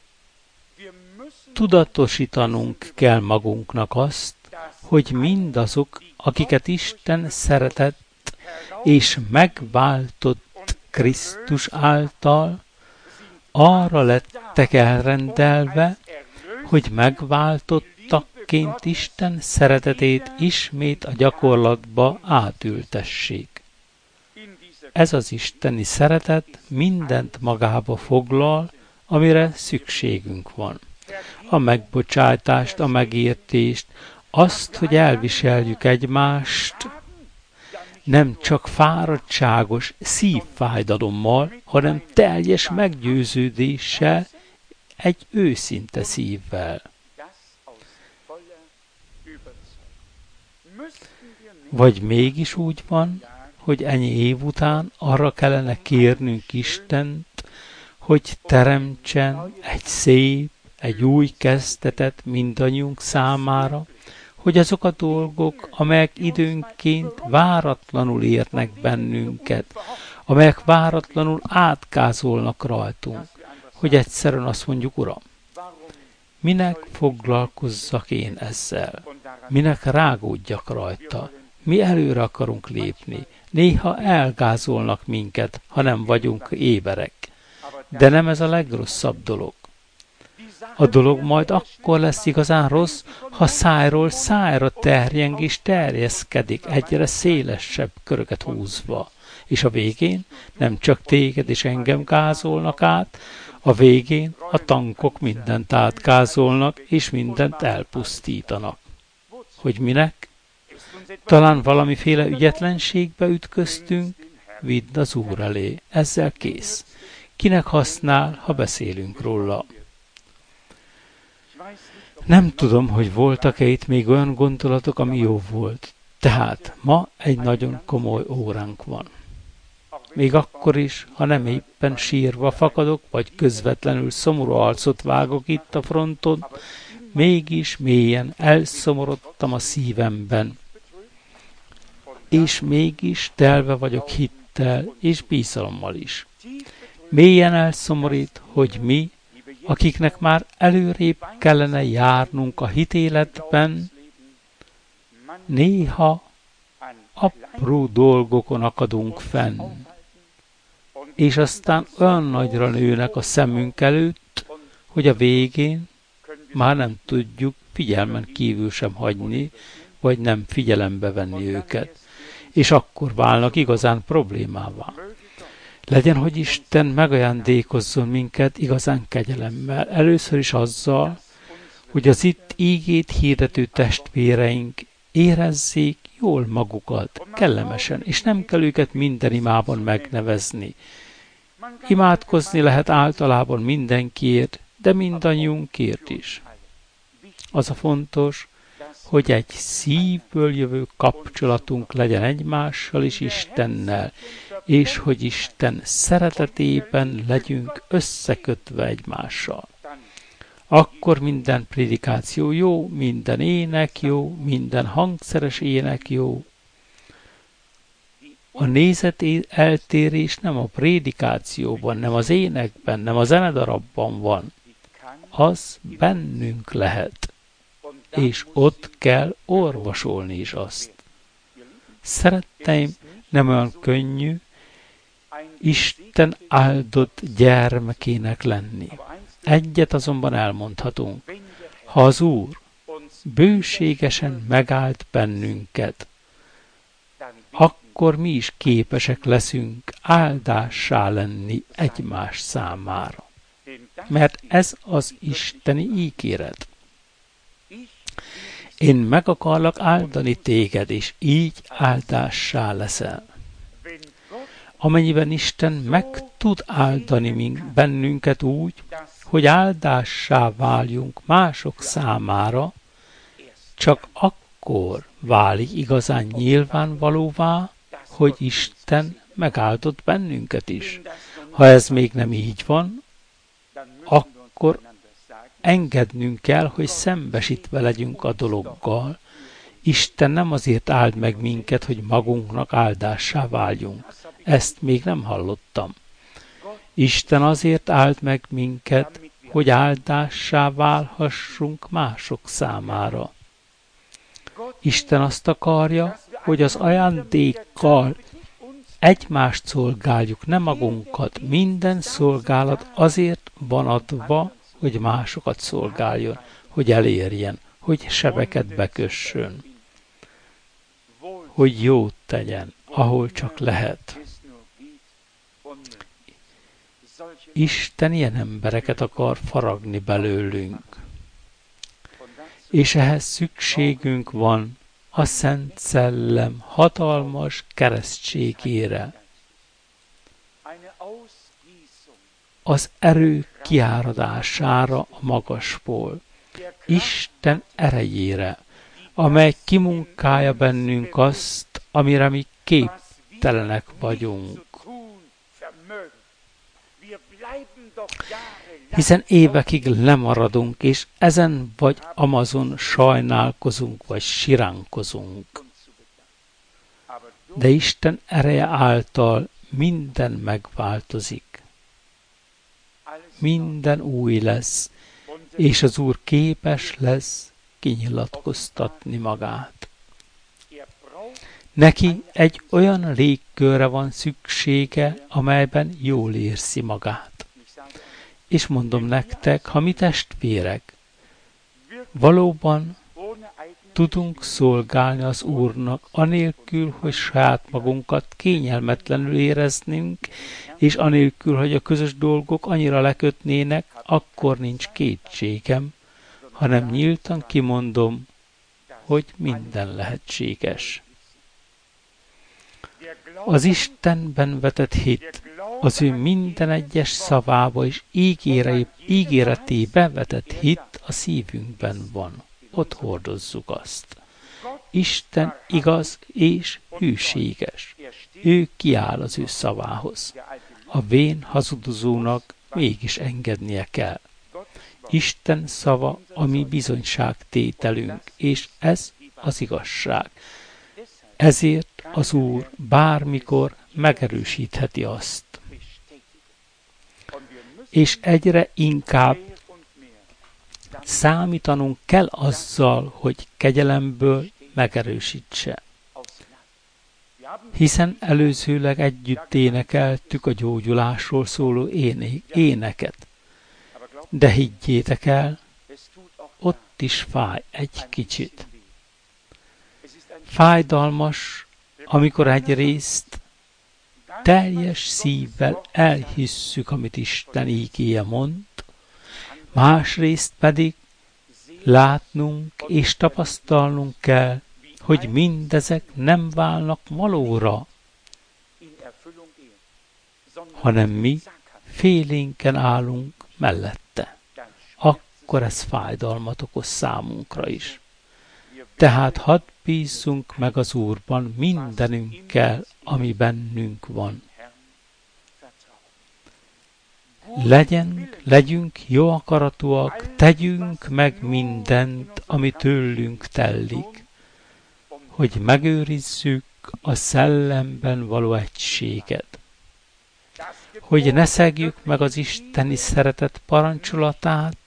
tudatosítanunk kell magunknak azt, hogy mindazok, akiket Isten szeretett és megváltott Krisztus által, arra lettek elrendelve, hogy megváltottakként Isten szeretetét ismét a gyakorlatba átültessék. Ez az isteni szeretet mindent magába foglal, amire szükségünk van. A megbocsátást, a megértést, azt, hogy elviseljük egymást, nem csak fáradtságos szívfájdalommal, hanem teljes meggyőződéssel, egy őszinte szívvel. Vagy mégis úgy van, hogy ennyi év után arra kellene kérnünk Istent, hogy teremtsen egy szép, egy új kezdetet mindannyiunk számára, hogy azok a dolgok, amelyek időnként váratlanul érnek bennünket, amelyek váratlanul átgázolnak rajtunk, hogy egyszerűen azt mondjuk, Uram, minek foglalkozzak én ezzel? Minek rágódjak rajta? Mi előre akarunk lépni. Néha elgázolnak minket, ha nem vagyunk éberek. De nem ez a legrosszabb dolog. A dolog majd akkor lesz igazán rossz, ha szájról szájra terjeng és terjeszkedik, egyre szélesebb köröket húzva. És a végén nem csak téged és engem gázolnak át, a végén a tankok mindent átgázolnak, és mindent elpusztítanak. Hogy minek? Talán valamiféle ügyetlenségbe ütköztünk, vidd az Úr elé. Ezzel kész. Kinek használ, ha beszélünk róla? Nem tudom, hogy voltak-e itt még olyan gondolatok, ami jó volt. Tehát ma egy nagyon komoly óránk van. Még akkor is, ha nem éppen sírva fakadok, vagy közvetlenül szomorú arcot vágok itt a fronton, mégis mélyen elszomorodtam a szívemben. És mégis telve vagyok hittel és bízalommal is. Mélyen elszomorít, hogy mi, akiknek már előrébb kellene járnunk a hitéletben, néha apró dolgokon akadunk fenn, és aztán olyan nagyra nőnek a szemünk előtt, hogy a végén már nem tudjuk figyelmen kívül sem hagyni, vagy nem figyelembe venni őket, és akkor válnak igazán problémává. Legyen, hogy Isten megajándékozzon minket igazán kegyelemmel, először is azzal, hogy az itt ígét hirdető testvéreink érezzék jól magukat, kellemesen, és nem kell őket minden imában megnevezni. Imádkozni lehet általában mindenkiért, de mindannyiunkért is. Az a fontos, hogy egy szívből jövő kapcsolatunk legyen egymással és Istennel, és hogy Isten szeretetében legyünk összekötve egymással. Akkor minden prédikáció jó, minden ének jó, minden hangszeres ének jó. A nézet eltérés nem a prédikációban, nem az énekben, nem a zenedarabban van. Az bennünk lehet, és ott kell orvosolni is azt. Szeretteim, nem olyan könnyű Isten áldott gyermekének lenni. Egyet azonban elmondhatunk. Ha az Úr bőségesen megált bennünket, akkor mi is képesek leszünk áldássá lenni egymás számára. Mert ez az isteni ígéret. Én meg akarlak áldani téged, és így áldássá leszel. Amennyiben Isten meg tud áldani bennünket úgy, hogy áldássá váljunk mások számára, csak akkor válik igazán nyilvánvalóvá, hogy Isten megáldott bennünket is. Ha ez még nem így van, akkor engednünk kell, hogy szembesítve legyünk a dologgal. Isten nem azért áld meg minket, hogy magunknak áldássá váljunk. Ezt még nem hallottam. Isten azért áld meg minket, hogy áldássá válhassunk mások számára. Isten azt akarja, hogy az ajándékkal egymást szolgáljuk, nem magunkat. Minden szolgálat azért van adva, hogy másokat szolgáljon, hogy elérjen, hogy sebeket bekössön, hogy jót tegyen, ahol csak lehet. Isten ilyen embereket akar faragni belőlünk. És ehhez szükségünk van a Szent Szellem hatalmas keresztségére. Az erő kiáradására a magasból, Isten erejére, amely kimunkálja bennünk azt, amire mi képtelenek vagyunk. Hiszen évekig lemaradunk, és ezen vagy amazon sajnálkozunk, vagy siránkozunk. De Isten ereje által minden megváltozik. Minden új lesz, és az Úr képes lesz kinyilatkoztatni magát. Neki egy olyan légkörre van szüksége, amelyben jól érzi magát. És mondom nektek, ha mi testvérek, valóban tudunk szolgálni az Úrnak, anélkül, hogy saját magunkat kényelmetlenül éreznünk, és anélkül, hogy a közös dolgok annyira lekötnének, akkor nincs kétségem, hanem nyíltan kimondom, hogy minden lehetséges. Az Istenben vetett hit, az ő minden egyes szavába és ígéretébe vetett hit a szívünkben van. Ott hordozzuk azt. Isten igaz és hűséges. Ő kiáll az ő szavához. A vén hazudozónak mégis engednie kell. Isten szava a mi bizonyságtételünk, és ez az igazság. Ezért az Úr bármikor megerősítheti azt. És egyre inkább számítanunk kell azzal, hogy kegyelemből megerősítse. Hiszen előzőleg együtt énekeltük a gyógyulásról szóló éneket. De higgyétek el, ott is fáj egy kicsit. Fájdalmas, amikor egyrészt teljes szívvel elhisszük, amit Isten ígéje mond, másrészt pedig látnunk és tapasztalnunk kell, hogy mindezek nem válnak valóra, hanem mi félénken állunk mellette. Akkor ez fájdalmat okoz számunkra is. Tehát hadd bízzunk meg az Úrban mindenünkkel, ami bennünk van. Legyen, legyünk jó akaratúak, tegyünk meg mindent, ami tőlünk tellik, hogy megőrizzük a szellemben való egységet, hogy ne szegjük meg az isteni szeretet parancsolatát,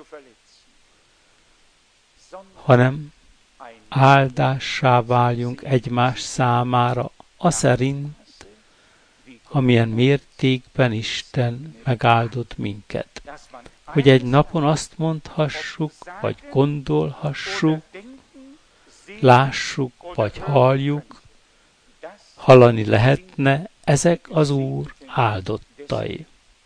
hanem áldássá váljunk egymás számára, aszerint, amilyen mértékben Isten megáldott minket. Hogy egy napon azt mondhassuk, vagy gondolhassuk, lássuk, vagy halljuk, hallani lehetne, ezek az Úr áldottai.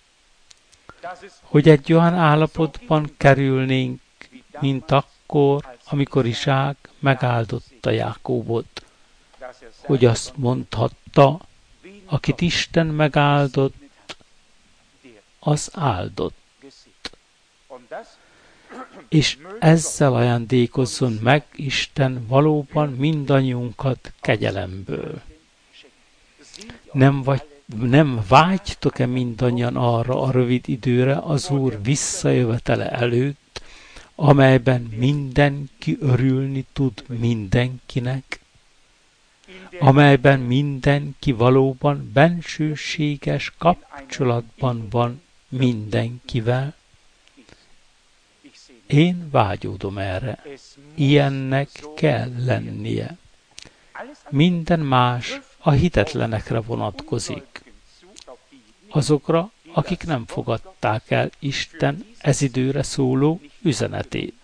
Hogy egy olyan állapotban kerülnénk, mint akkor, amikor Izsák megáldotta Jákóbot, hogy azt mondhatta, akit Isten megáldott, az áldott. És ezzel ajándékozzon meg Isten valóban mindannyiunkat kegyelemből. Nem, vagy, nem vágytok-e mindannyian arra a rövid időre az Úr visszajövetele előtt, amelyben mindenki örülni tud mindenkinek, amelyben mindenki valóban bensőséges kapcsolatban van mindenkivel? Én vágyódom erre. Ilyennek kell lennie. Minden más a hitetlenekre vonatkozik. Azokra, akik nem fogadták el Isten ez időre szóló üzenetét.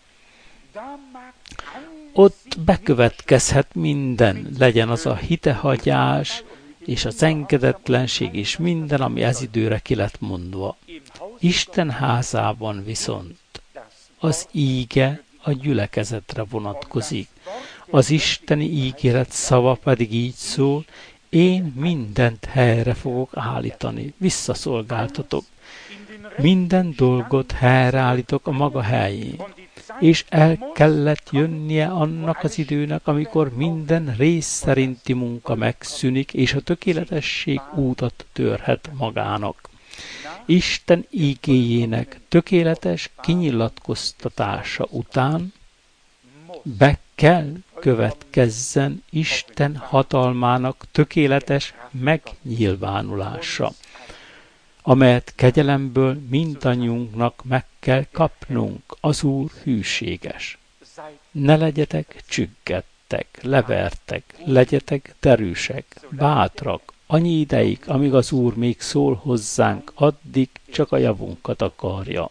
Ott bekövetkezhet minden, legyen az a hitehagyás, és az engedetlenség, és minden, ami ez időre ki lett mondva. Isten házában viszont az íge a gyülekezetre vonatkozik. Az isteni ígéret szava pedig így szól, én mindent helyre fogok állítani, visszaszolgáltatok. Minden dolgot helyreállítok a maga helyén. És el kellett jönnie annak az időnek, amikor minden rész szerinti munka megszűnik, és a tökéletesség útat törhet magának. Isten ígéjének tökéletes kinyilatkoztatása után be kell következzen Isten hatalmának tökéletes megnyilvánulása, amelyet kegyelemből mindannyiunknak meg kell kapnunk. Az Úr hűséges. Ne legyetek csüggettek, levertek, legyetek derűsek, bátrak, annyi ideig, amíg az Úr még szól hozzánk, addig csak a javunkat akarja.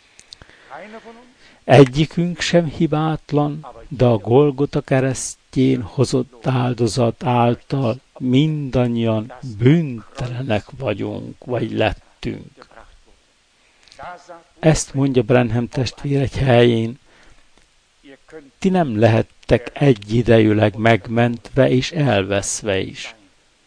Egyikünk sem hibátlan, de a Golgota keresztjén hozott áldozat által mindannyian bűntelenek vagyunk, vagy lettünk. Ezt mondja Branham testvér egy helyén, ti nem lehettek egyidejűleg megmentve és elveszve is.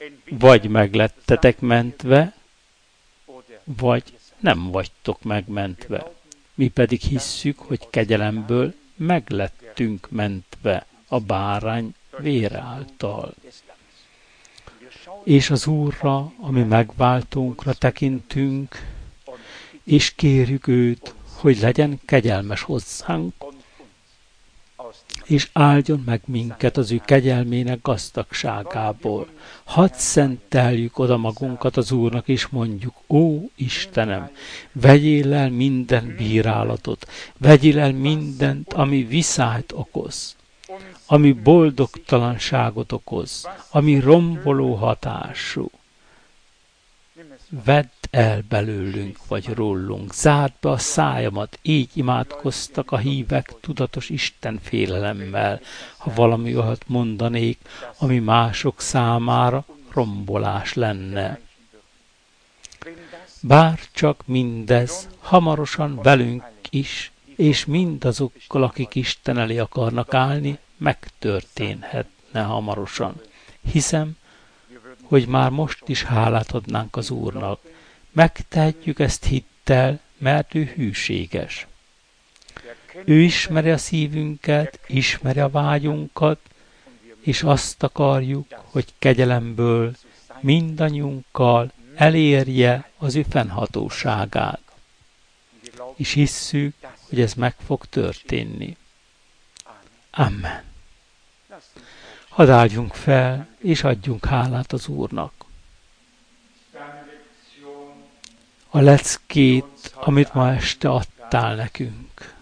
vagy meglettetek mentve, vagy nem vagytok megmentve. Mi pedig hisszük, hogy kegyelemből meglettünk mentve a bárány vére által. És az Úrra, ami megváltunkra tekintünk, és kérjük őt, hogy legyen kegyelmes hozzánk, és áldjon meg minket az ő kegyelmének gazdagságából. Hadd szenteljük oda magunkat az Úrnak, és mondjuk, ó Istenem, vegyél el minden bírálatot, vegyél el mindent, ami viszályt okoz, ami boldogtalanságot okoz, ami romboló hatású. Vedd el belőlünk vagy rólunk, zárd be a szájamat, így imádkoztak a hívek tudatos Isten félelemmel, ha valami olyat mondanék, ami mások számára rombolás lenne. Bár csak mindez hamarosan velünk is, és mindazokkal, akik Isten elé akarnak állni, megtörténhetne hamarosan. Hiszem, hogy már most is hálát adnánk az Úrnak. Megtehetjük ezt hittel, mert ő hűséges. Ő ismeri a szívünket, ismeri a vágyunkat, és azt akarjuk, hogy kegyelemből mindannyiunkkal elérje az ő fennhatóságát. És hisszük, hogy ez meg fog történni. Amen. Hadd álljunk fel, és adjunk hálát az Úrnak. A leckét, amit ma este adtál nekünk.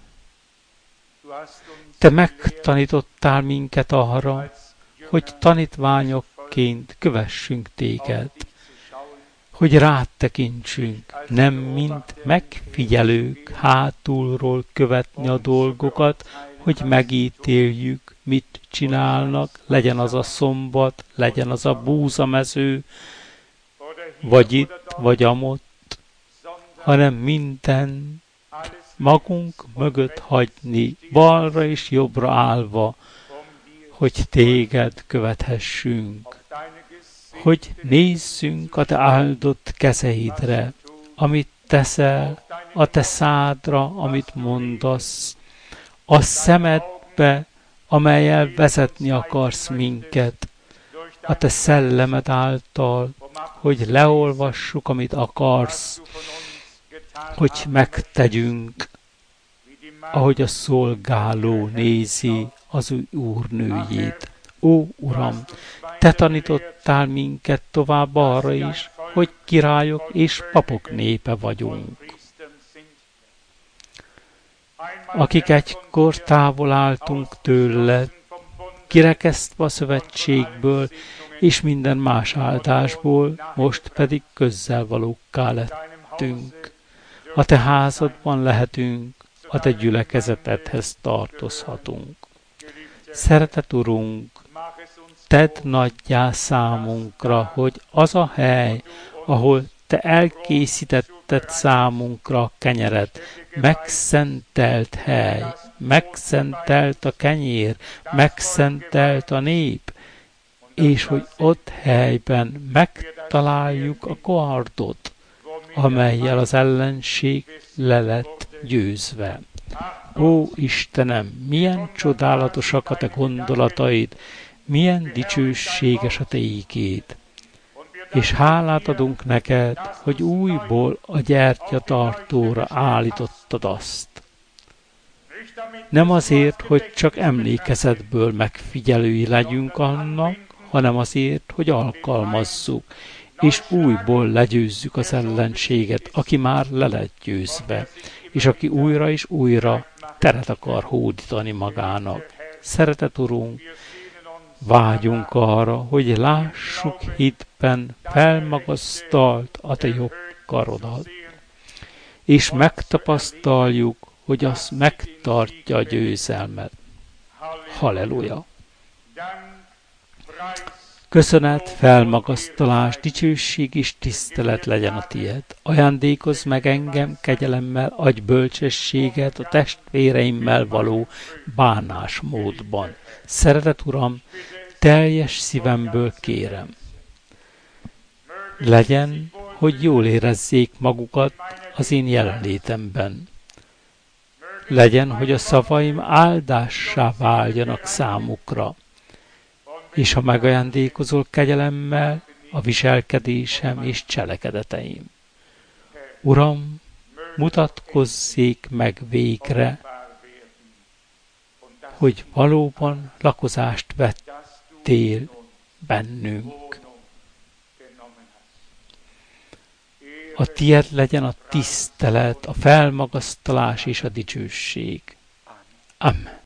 Te megtanítottál minket arra, hogy tanítványokként kövessünk téged, hogy rád tekintsünk, nem mint megfigyelők hátulról követni a dolgokat, hogy megítéljük, mit csinálnak, legyen az a szombat, legyen az a búzamező, vagy itt, vagy amott, hanem minden magunk mögött hagyni, balra és jobbra állva, hogy téged követhessünk, hogy nézzünk a te áldott kezeidre, amit teszel, a te szádra, amit mondasz, a szemedbe, amellyel vezetni akarsz minket, a te szellemed által, hogy leolvassuk, amit akarsz, hogy megtegyünk, ahogy a szolgáló nézi az ő úrnőjét. Ó, Uram, te tanítottál minket tovább arra is, hogy királyok és papok népe vagyunk, akik egykor távol álltunk tőled, kirekesztve a szövetségből és minden más áldásból, most pedig közelvalókká lettünk. A te házadban lehetünk, a te gyülekezetedhez tartozhatunk. Szeretett Urunk, tedd nagyjá számunkra, hogy az a hely, ahol te elkészítetted számunkra a kenyeret, megszentelt hely, megszentelt a kenyér, megszentelt a nép, és hogy ott helyben megtaláljuk a kardot, amellyel az ellenség le lett győzve. Ó, Istenem, milyen csodálatosak a te gondolataid, milyen dicsőséges a te ígéd. És hálát adunk neked, hogy újból a gyertyatartóra állítottad azt. Nem azért, hogy csak emlékezetből megfigyelői legyünk annak, hanem azért, hogy alkalmazzuk, és újból legyőzzük az ellenséget, aki már le lett győzve, és aki újra és újra teret akar hódítani magának. Szeretett Urunk, vágyunk arra, hogy lássuk hitben felmagasztalt a te jobb karodat, és megtapasztaljuk, hogy az megtartja a győzelmet. Halleluja! Köszönet, felmagasztalás, dicsőség és tisztelet legyen a tied. Ajándékozz meg engem kegyelemmel, adj bölcsességet a testvéreimmel való bánásmódban. Szeretett Uram, teljes szívemből kérem. Legyen, hogy jól érezzék magukat az én jelenlétemben. Legyen, hogy a szavaim áldássá váljanak számukra, és ha megajándékozol kegyelemmel a viselkedésem és cselekedeteim. Uram, mutatkozzék meg végre, hogy valóban lakozást vettél bennünk. A tied legyen a tisztelet, a felmagasztalás és a dicsőség. Amen.